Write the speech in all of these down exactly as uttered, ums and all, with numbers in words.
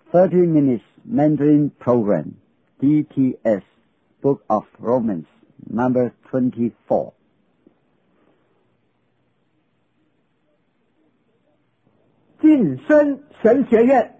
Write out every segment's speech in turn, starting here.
thirty minutes Mandarin Program, D T S, Book of Romans, number twenty-four. 晋升神学院。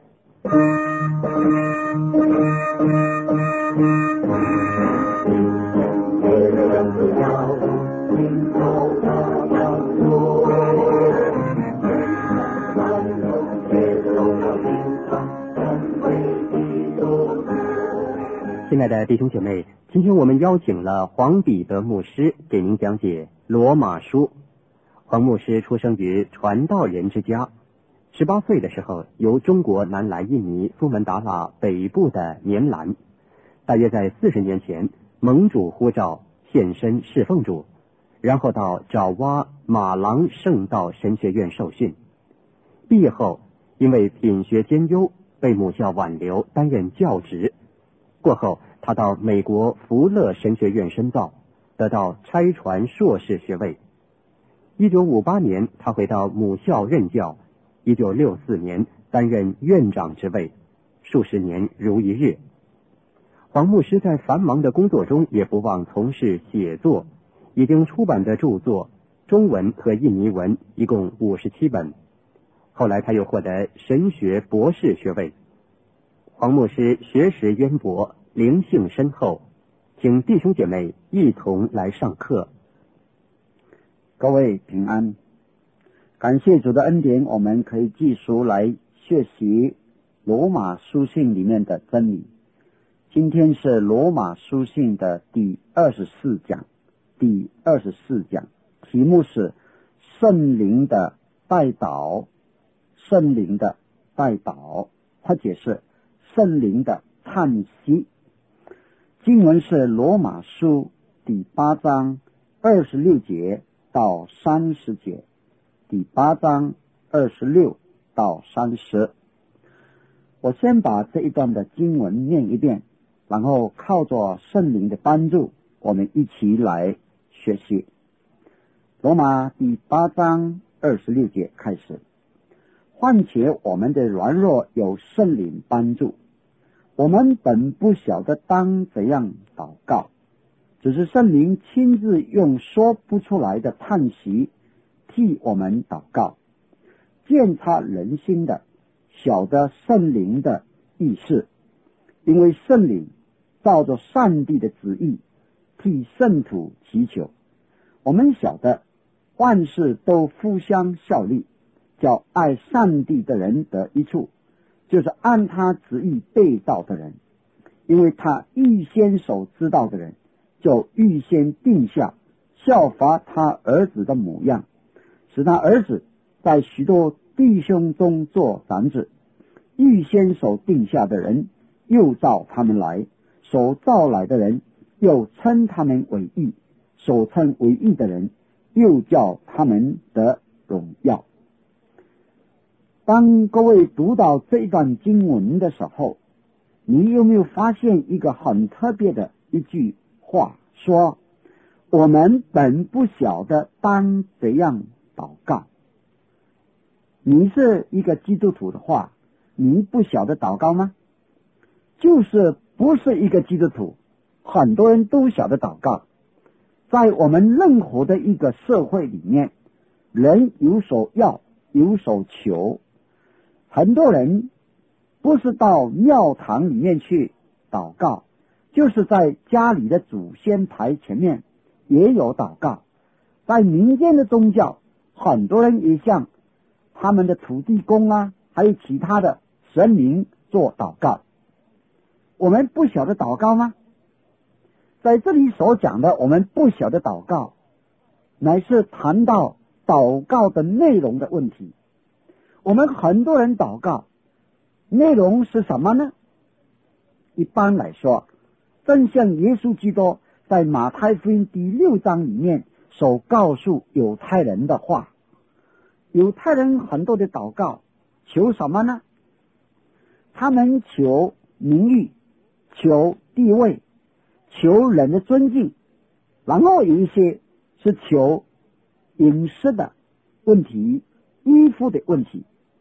亲爱的弟兄姐妹，今天我们邀请了黄彼得牧师给您讲解罗马书。黄牧师出生于传道人之家，十八岁的时候由中国南来印尼苏门答腊北部的棉兰，大约在四十年前蒙主呼召献身侍奉主，然后到爪哇马郎圣道神学院受训。毕业后因为品学兼优被母校挽留担任教职，过后他到美国福勒神学院深造，得到差传硕士学位。一九五八年他回到母校任教，一九六四年担任院长职位，数十年如一日。黄牧师在繁忙的工作中也不忘从事写作，已经出版的著作中文和印尼文一共五十七本。后来他又获得神学博士学位。黄牧师学识渊博，灵性深厚，请弟兄姐妹一同来上课。 各位平安，感谢主的恩典，我们可以继续来学习罗马书信里面的真理。今天是罗马书信的第二十四讲，第二十四讲题目是圣灵的代祷，圣灵的代祷，或者是圣灵的叹息。经文是罗马书第八章二十六节到三十节，第八章二十六到三十。我先把这一段的经文念一遍，然后靠着圣灵的帮助，我们一起来学习。罗马第八章二十六节开始，况且我们的软弱有圣灵帮助，我们本不晓得当怎样祷告，只是圣灵亲自用说不出来的叹息替我们祷告。鉴察人心的，晓得圣灵的意思，因为圣灵照着上帝的旨意替圣徒祈求。我们晓得万事都互相效力，叫爱上帝的人得益处，就是按他旨意被造的人，因为他预先所知道的人，就预先定下效法他儿子的模样，使他儿子在许多弟兄中做长子。预先所定下的人，又召他们来；所召来的人，又称他们为义；所称为义的人，又叫他们得荣耀。当各位读到这一段经文的时候，你有没有发现一个很特别的一句话，说我们本不晓得当怎样祷告。你是一个基督徒的话，你不晓得祷告吗？就是不是一个基督徒，很多人都晓得祷告。在我们任何的一个社会里面，人有所要，有所求，很多人不是到庙堂里面去祷告，就是在家里的祖先牌前面也有祷告。在民间的宗教，很多人也向他们的土地公啊，还有其他的神明做祷告。我们不晓得祷告吗？在这里所讲的我们不晓得祷告，乃是谈到祷告的内容的问题。我们很多人祷告内容是什么呢？一般来说，正像耶稣基督在马太福音第六章里面所告诉犹太人的话。犹太人很多的祷告求什么呢？他们求名誉，求地位，求人的尊敬，然后有一些是求饮食的问题，衣服的问题。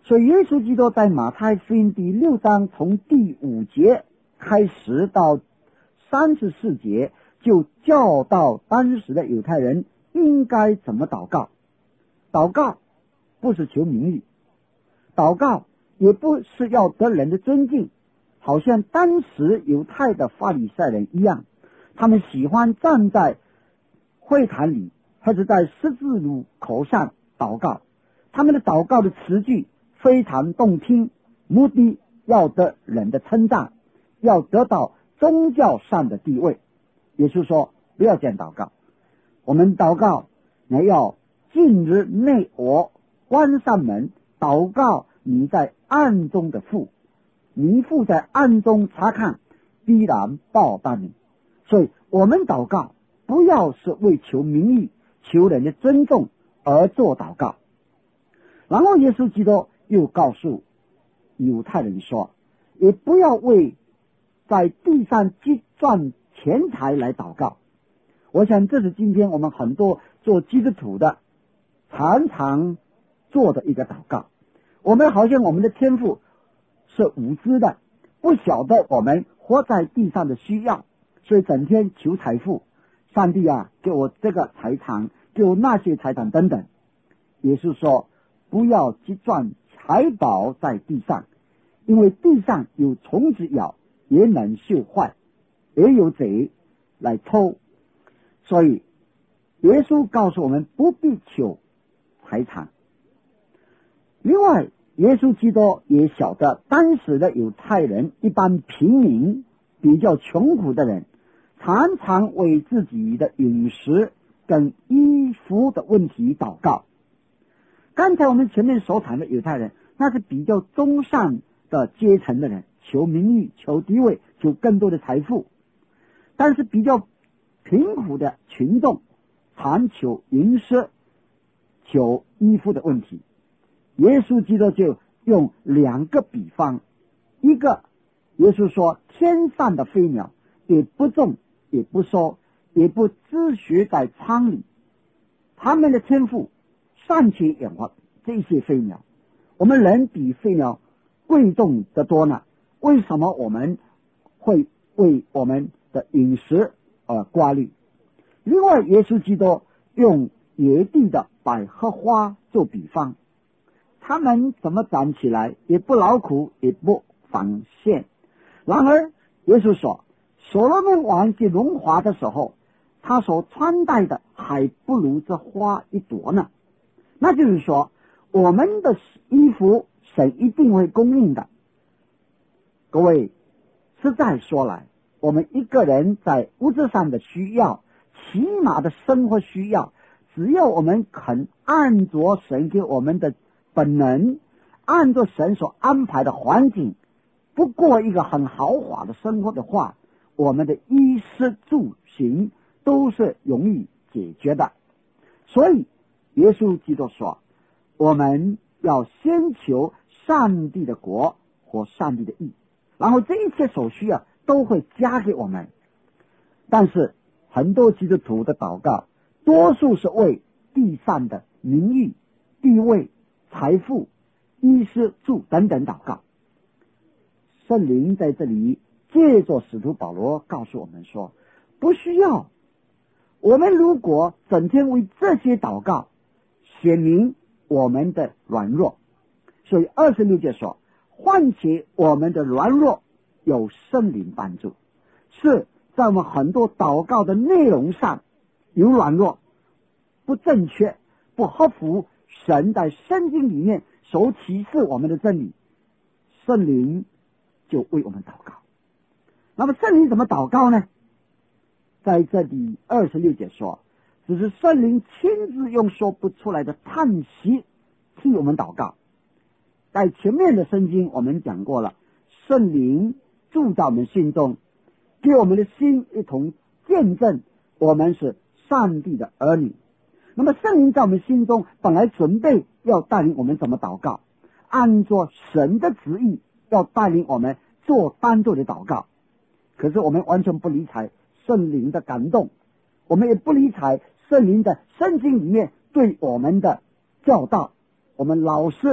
所以耶稣基督在马太福音第六章从第五节开始到三十四节，就教导当时的犹太人应该怎么祷告。祷告不是求名誉，祷告也不是要得人的尊敬，好像当时犹太的法利赛人一样，他们喜欢站在会堂里或者在十字路口上祷告，他们的祷告的词句非常动听，目的要得人的称赞，要得到宗教上的地位。耶稣说不要这样祷告，我们祷告你要进入内我，关上门，祷告你在暗中的父，你父在暗中查看，必然报答你。所以我们祷告不要是为求名誉求人的尊重而做祷告。然后耶稣基督又告诉犹太人说，也不要为在地上积赚钱财来祷告。我想这是今天我们很多做基督徒的常常做的一个祷告。我们好像我们的天父是无知的，不晓得我们活在地上的需要，所以整天求财富，上帝啊，给我这个财产，给我那些财产等等。也是说不要积赚财宝在地上，因为地上有虫子咬，也能锈坏，也有贼来偷。所以耶稣告诉我们不必求财产。另外耶稣基督也晓得当时的犹太人一般平民比较穷苦的人，常常为自己的饮食跟衣服的问题祷告。刚才我们前面所谈的犹太人，那是比较中上的阶层的人，求名誉，求地位，求更多的财富。但是比较贫苦的群众常求饮食，求衣服的问题。耶稣基督就用两个比方，一个耶稣说天上的飞鸟也不种也不收也不积蓄在仓里，他们的天赋尚且养活这些飞鸟，我们人比飞鸟贵重得多呢，为什么我们会为我们的饮食而挂虑？另外耶稣基督用野地的百合花做比方，他们怎么长起来，也不劳苦也不纺线。然而耶稣说所罗门王在荣华的时候，他所穿戴的还不如这花一朵呢。那就是说我们的衣服神一定会供应的。各位，实在说来，我们一个人在物质上的需要，起码的生活需要，只要我们肯按着神给我们的本能，按着神所安排的环境，不过一个很豪华的生活的话，我们的衣食住行都是容易解决的。所以耶稣基督说，我们要先求上帝的国和上帝的义，然后这一切所需要都会加给我们。但是很多基督徒的祷告多数是为地上的名誉、地位、财富、衣食住等等祷告。圣灵在这里借着使徒保罗告诉我们说，不需要。我们如果整天为这些祷告，显明我们的软弱。所以二十六节说，唤起我们的软弱有圣灵帮助，是在我们很多祷告的内容上有软弱，不正确，不合乎神在圣经里面所启示我们的真理，圣灵就为我们祷告。那么圣灵怎么祷告呢？在这里二十六节说，只是圣灵亲自用说不出来的叹息替我们祷告。在前面的圣经我们讲过了，圣灵住在我们心中，给我们的心一同见证我们是上帝的儿女。那么圣灵在我们心中本来准备要带领我们怎么祷告，按照神的旨意要带领我们做当做的祷告。可是我们完全不理睬圣灵的感动，我们也不理睬圣灵的圣经里面对我们的教导，我们老是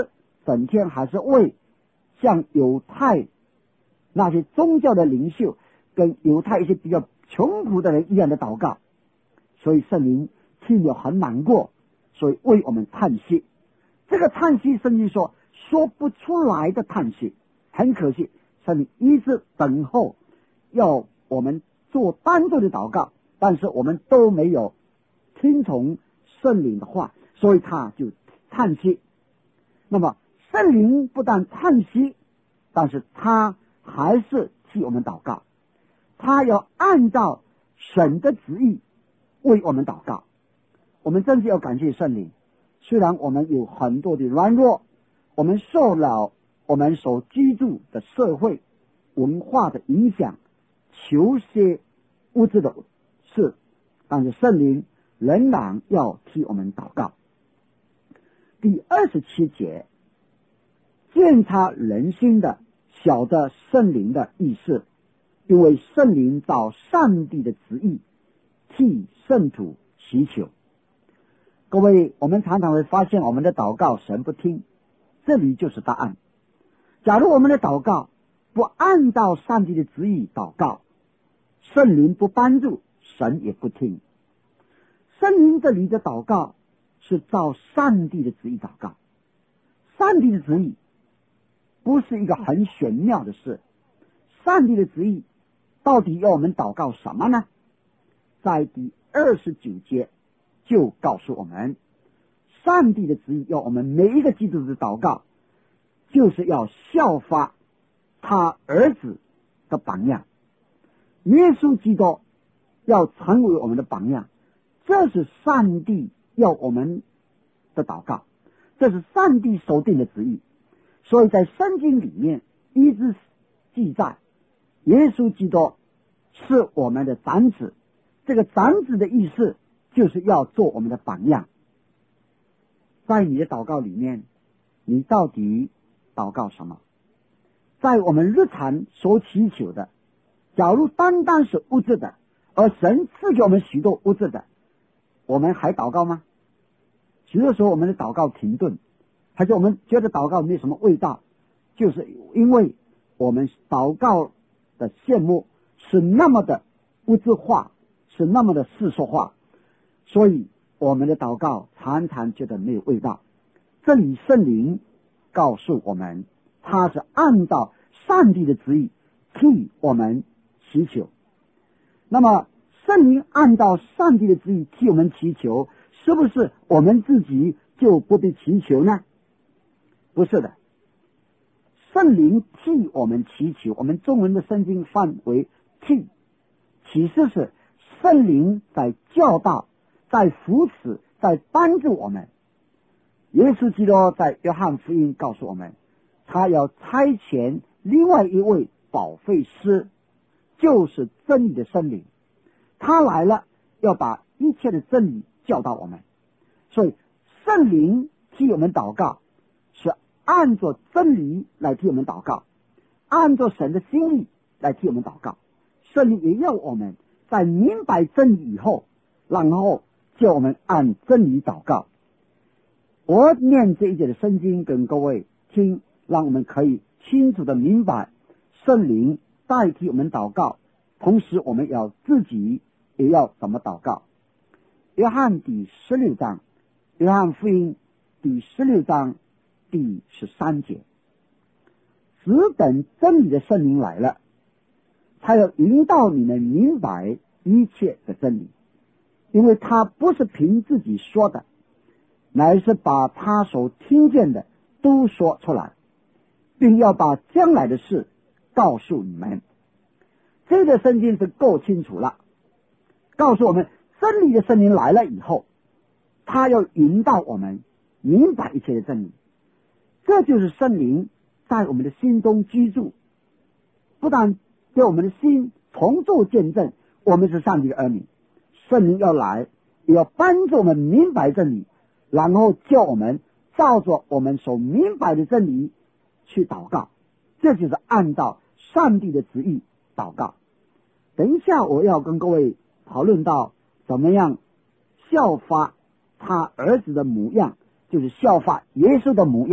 整天还是为像犹太那些宗教的领袖跟犹太一些比较穷苦的人一样的祷告，所以圣灵听了很难过，所以为我们叹息。这个叹息圣经说说不出来的叹息，很可惜圣灵一直等候要我们做单独的祷告，但是我们都没有听从圣灵的话，所以他就叹息。那么圣灵不但叹息，但是他还是替我们祷告，他要按照神的旨意为我们祷告。我们真是要感谢圣灵，虽然我们有很多的软弱，我们受了我们所居住的社会文化的影响，求些物质的事，但是圣灵仍然要替我们祷告。第二十七节，鉴察人心的，晓得圣灵的意思，因为圣灵照上帝的旨意替圣徒祈求。各位，我们常常会发现我们的祷告神不听，这里就是答案。假如我们的祷告不按照上帝的旨意祷告，圣灵不帮助，神也不听。圣灵这里的祷告是照上帝的旨意祷告，上帝的旨意不是一个很玄妙的事。上帝的旨意到底要我们祷告什么呢？在第二十九节就告诉我们，上帝的旨意要我们每一个基督徒的祷告，就是要效法他儿子的榜样。耶稣基督要成为我们的榜样，这是上帝要我们的祷告，这是上帝所定的旨意。所以在圣经里面一直记载，耶稣基督是我们的长子，这个长子的意思就是要做我们的榜样。在你的祷告里面，你到底祷告什么？在我们日常所祈求的，假如单单是物质的，而神赐给我们许多物质的，我们还祷告吗？许多时候我们的祷告停顿，还是我们觉得祷告没有什么味道，就是因为我们祷告的羡慕是那么的物质化，是那么的世俗化，所以我们的祷告常常觉得没有味道。这里圣灵告诉我们，他是按照上帝的旨意替我们祈求。那么圣灵按照上帝的旨意替我们祈求，是不是我们自己就不必祈求呢？不是的，圣灵替我们祈求，我们中文的圣经范围替，其实是圣灵在教导，在扶持，在帮助我们。耶稣基督在约翰福音告诉我们，他要差遣另外一位保惠师，就是真理的圣灵，他来了要把一切的真理教导我们。所以圣灵替我们祷告，是按着真理来替我们祷告，按着神的心意来替我们祷告。圣灵也要我们在明白真理以后，然后叫我们按真理祷告。我念这一节的圣经跟各位听，让我们可以清楚的明白圣灵代替我们祷告，同时我们要自己也要怎么祷告。约翰第十六章，约翰福音第十六章第十三节，只等真理的圣灵来了，才要引导你们明白一切的真理，因为他不是凭自己说的，乃是把他所听见的都说出来，并要把将来的事告诉你们。这个圣经是够清楚了，告诉我们真理的圣灵来了以后，他要引导我们明白一切的真理。这就是圣灵在我们的心中居住，不但对我们的心重做见证，我们是上帝的儿女，圣灵要来也要帮助我们明白真理，然后叫我们照着我们所明白的真理去祷告。这就是按照上帝的旨意祷告。等一下我要跟各位讨论到怎么样效法他儿子的模样，就是效法耶稣的模样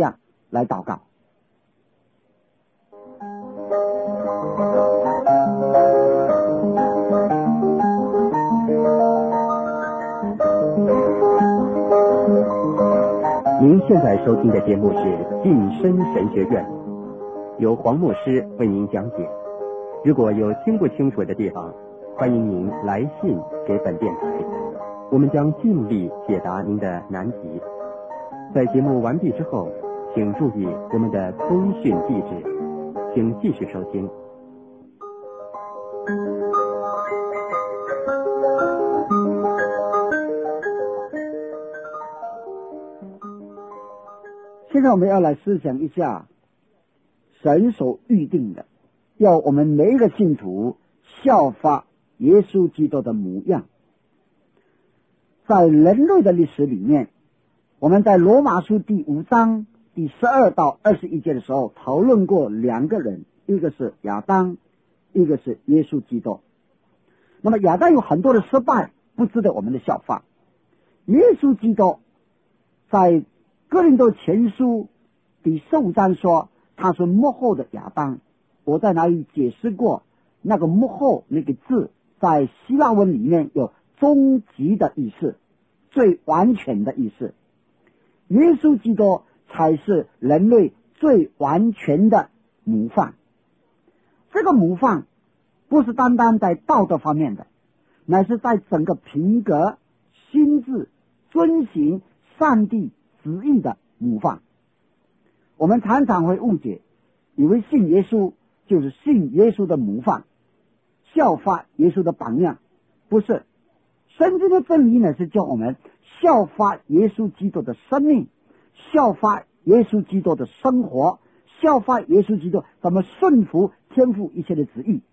来祷告。 您现在收听的节目是《近身神学院》，由黄牧师为您讲解。如果有听不清楚的地方，欢迎您来信给本电台，我们将尽力解答您的难题。在节目完毕之后，请注意我们的通讯地址，请继续收听。 现在我们要来思想一下神所预定的，要我们每一个信徒效法耶稣基督的模样。在人类的历史里面，我们在罗马书第五章第十二到二十一节的时候讨论过两个人，一个是亚当，一个是耶稣基督。那么亚当有很多的失败，不值得我们的效法。耶稣基督在哥林多前书第十五章说他是幕后的亚当。我在哪里解释过，那个幕后那个字在希腊文里面有终极的意思，最完全的意思。耶稣基督才是人类最完全的模范。这个模范不是单单在道德方面的，乃是在整个品格、心智、遵行上帝旨意的模范。我们常常会误解，以为信耶稣就是信耶稣的模范，效法耶稣的榜样。不是，圣经的真理呢是叫我们效法耶稣基督的生命，效法耶稣基督的生活，效法耶稣基督怎么顺服天父一切的旨意。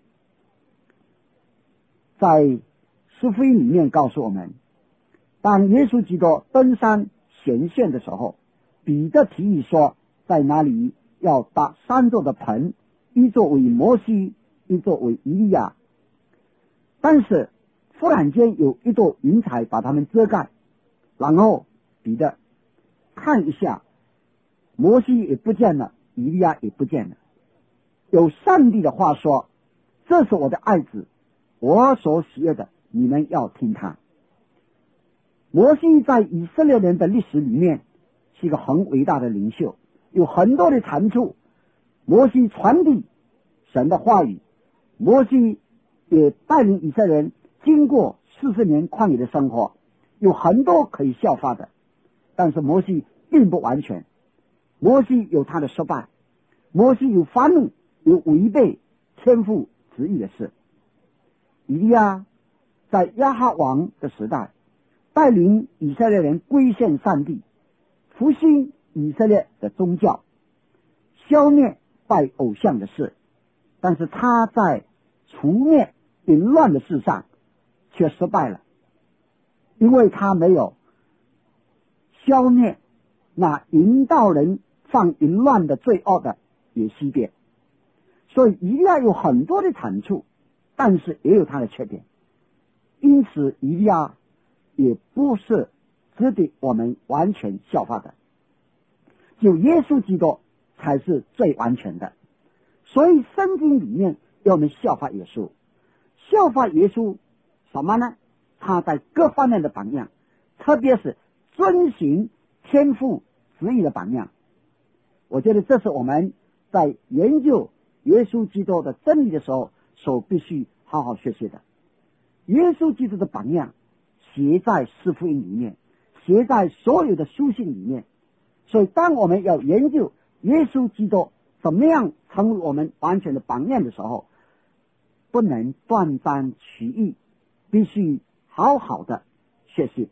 在四福音里面告诉我们，当耶稣基督登山显现的时候，彼得提议说，在哪里要搭三座的棚，一座为摩西，一座为以利亚。但是忽然间有一朵云彩把他们遮盖，然后彼得看一下，摩西也不见了，以利亚也不见了。有上帝的话说，这是我的爱子，我所喜悦的，你们要听他。摩西在以色列人的历史里面是一个很伟大的领袖，有很多的长处。摩西传递神的话语，摩西也带领以色列人经过四十年旷野的生活，有很多可以效法的。但是摩西并不完全，摩西有他的失败，摩西有发怒，有违背天父旨意的事。以利亚在亚哈王的时代带领以色列人归献上帝，复兴以色列的宗教，消灭拜偶像的事，但是他在除灭淫乱的事上却失败了，因为他没有消灭那引导人犯淫乱的罪恶的也西边。所以以利亚有很多的长处，但是也有他的缺点，因此以利亚也不是值得我们完全效法的，就耶稣基督才是最完全的。所以圣经里面要我们效法耶稣，效法耶稣什么呢？他在各方面的榜样，特别是遵行天父旨意的榜样。我觉得这是我们在研究耶稣基督的真理的时候所必须好好学习的。耶稣基督的榜样写在四福音里面，写在所有的书信里面。所以当我们要研究耶稣基督怎么样成为我们完全的榜样的时候，不能断章取义，必须好好的学习。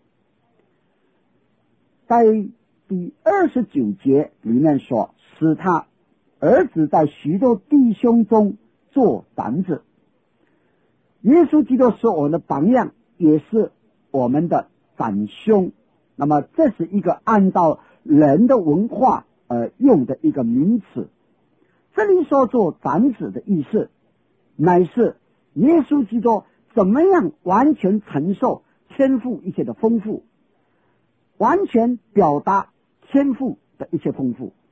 在第二十九节里面说，使他儿子在许多弟兄中做长子。耶稣基督是我们的榜样，也是我们的长兄。那么这是一个按照人的文化而用的一个名词。这里说做长子的意思，乃是耶稣基督怎么样完全承受天父一切的丰富，完全表达天父的一切丰富。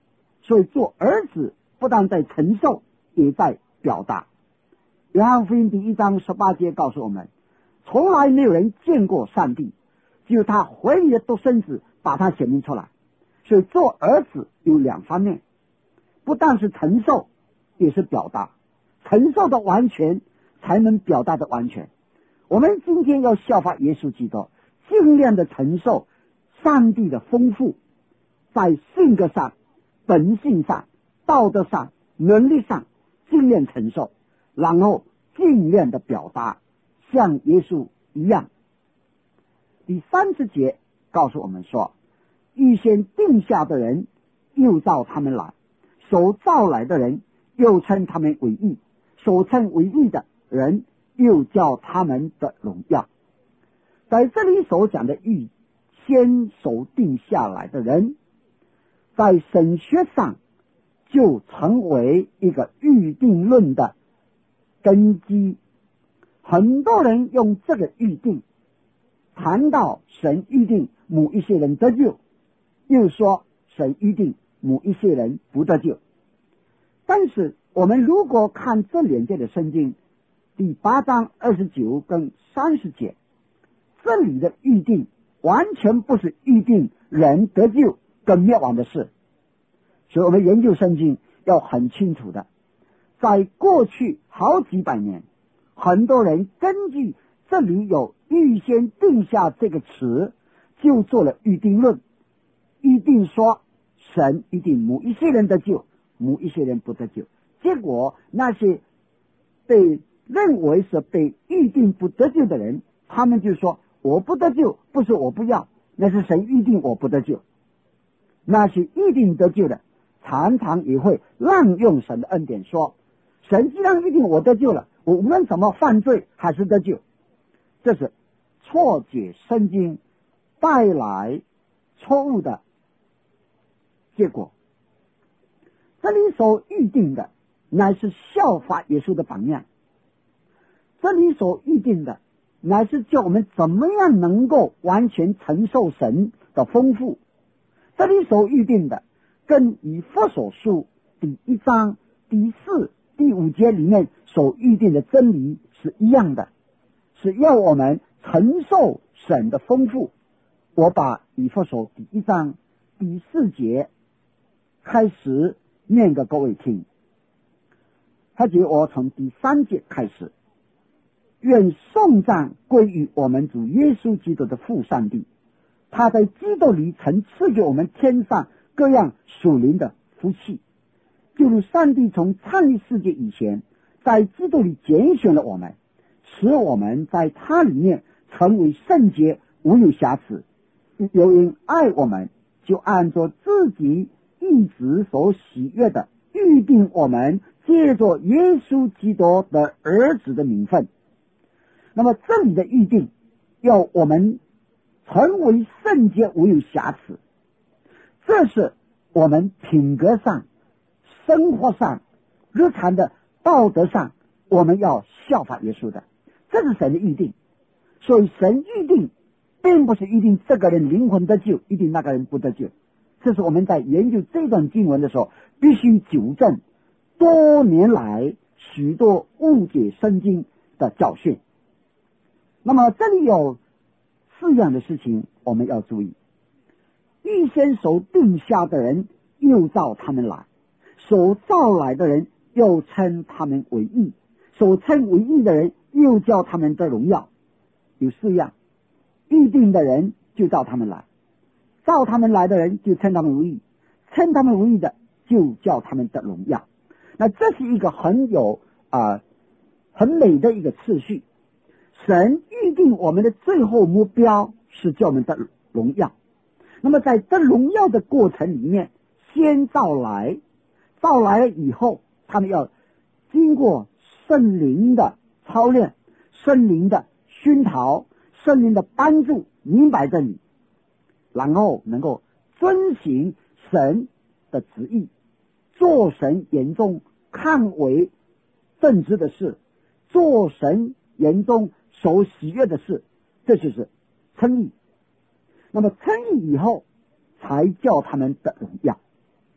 所以做儿子不但在承受，也在表达。约翰福音第一章十八节告诉我们，从来没有人见过上帝，只有他怀里的独生子把他显明出来。所以做儿子有两方面，不但是承受，也是表达。承受的完全，才能表达的完全。我们今天要效法耶稣基督，尽量的承受上帝的丰富，在性格上、本性上、道德上、能力上尽量承受，然后尽量的表达，像耶稣一样。第三十节告诉我们说，预先定下的人又召他们来，所召来的人又称他们为义，所称为义的人又叫他们的荣耀。在这里所讲的预先所定下来的人，在神学上就成为一个预定论的根基。很多人用这个预定谈到神预定某一些人得救，又说神预定某一些人不得救。但是我们如果看这两节的圣经，第八章二十九跟三十节，这里的预定完全不是预定人得救跟灭亡的事。所以我们研究圣经要很清楚的，在过去好几百年，很多人根据这里有预先定下这个词，就做了预定论，预定说神预定某一些人得救，某一些人不得救。结果那些被认为是被预定不得救的人，他们就说我不得救，不是我不要，那是神预定我不得救。那些预定得救的常常也会滥用神的恩典，说神既然预定我得救了，我无论怎么犯罪还是得救。这是错解圣经带来错误的结果。这里所预定的乃是效法耶稣的榜样，这里所预定的乃是叫我们怎么样能够完全承受神的丰富。这里所预定的跟以弗所书第一章第四第五节里面所预定的真理是一样的，是要我们承受神的丰富。我把以弗所第一章第四节开始念给各位听。他觉我从第三节开始，愿颂赞归于我们主耶稣基督的父上帝，他在基督里曾赐给我们天上各样属灵的福气，就如上帝从创立世界以前，在基督里拣选了我们，使我们在他里面成为圣洁，无有瑕疵。由于爱我们，就按照自己一直所喜悦的预定我们借着耶稣基督的儿子的名分。那么这里的预定要我们成为圣洁，无有瑕疵，这是我们品格上、生活上、日常的道德上我们要效法耶稣的，这是神的预定。所以神预定并不是预定这个人灵魂得救，预定那个人不得救。这是我们在研究这段经文的时候必须纠正多年来许多误解圣经的教训。那么这里有四样的事情我们要注意。预先所定下的人又召他们来，所召来的人又称他们为义，所称为义的人又叫他们的荣耀。有四样，预定的人就召他们来，召他们来的人就称他们为义，称他们为义的就叫他们的荣耀。那这是一个很有啊、呃、很美的一个次序。神预定我们的最后目标是叫我们的荣耀。那么在这荣耀的过程里面，先召来，召来了以后，他们要经过圣灵的操练，圣灵的熏陶，圣灵的帮助，明白真理，然后能够遵行神的旨意，做神眼中看为正直的事，做神眼中所喜悦的事，这就是称义。那么称义以后才叫他们的荣耀。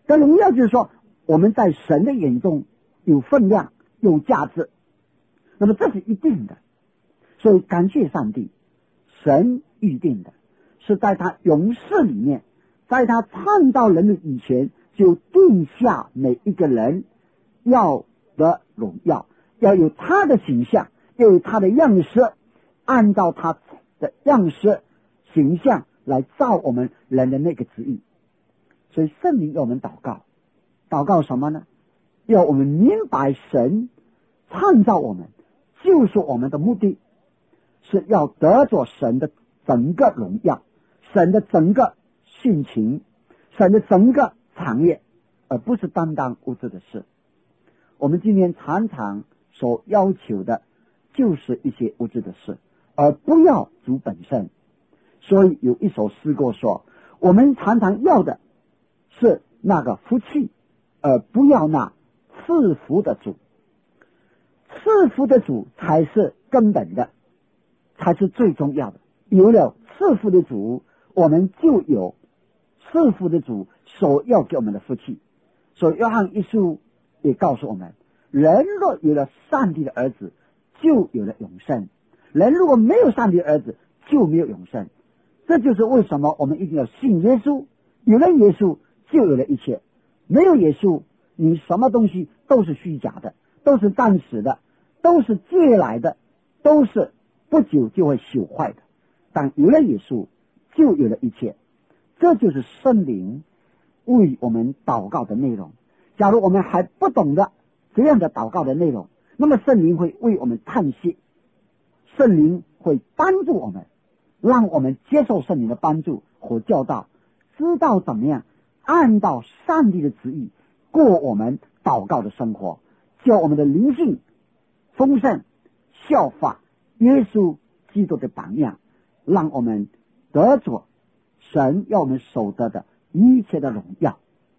这荣耀就是说我们在神的眼中有分量有价值，那么这是一定的。所以感谢上帝，神预定的是在他永世里面，在他创造人类以前就定下每一个人要的荣耀，要有他的形象，要有他的样式，按照他的样式形象来造我们人的那个旨意。所以圣灵要我们祷告，祷告什么呢？要我们明白神创造我们救赎我们的目的是要得着神的整个荣耀，神的整个性情，神的整个产业，而不是单单物质的事。我们今天常常所要求的就是一些物质的事，而不要主本身。所以有一首诗歌说，我们常常要的是那个福气，而不要那赐福的主。赐福的主才是根本的，才是最重要的。有了赐福的主，我们就有赐福的主所要给我们的福气。所以约翰一书也告诉我们，人若有了上帝的儿子，就有了永生；人如果没有上帝的儿子，就没有永生。这就是为什么我们一定要信耶稣，有了耶稣就有了一切，没有耶稣你什么东西都是虚假的，都是暂时的，都是借来的，都是不久就会朽坏的。但有了耶稣就有了一切，这就是圣灵为我们祷告的内容。假如我们还不懂得这样的祷告的内容，那么圣灵会为我们叹息，圣灵会帮助我们，让我们接受圣灵的帮助和教导，知道怎么样按照上帝的旨意过我们祷告的生活，叫我们的灵性丰盛，效法耶稣基督的榜样，让我们得着神要我们守得的一切的荣耀。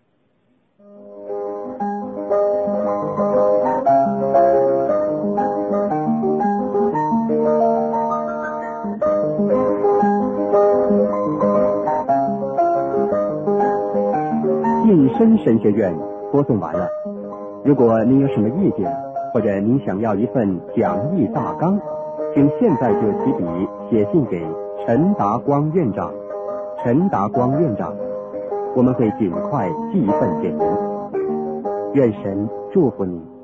晋升神学院播送完了。如果您有什么意见，或者您想要一份讲义大纲，请现在就起笔写信给陈达光院长。陈达光院长，我们会尽快寄一份给您。愿神祝福您。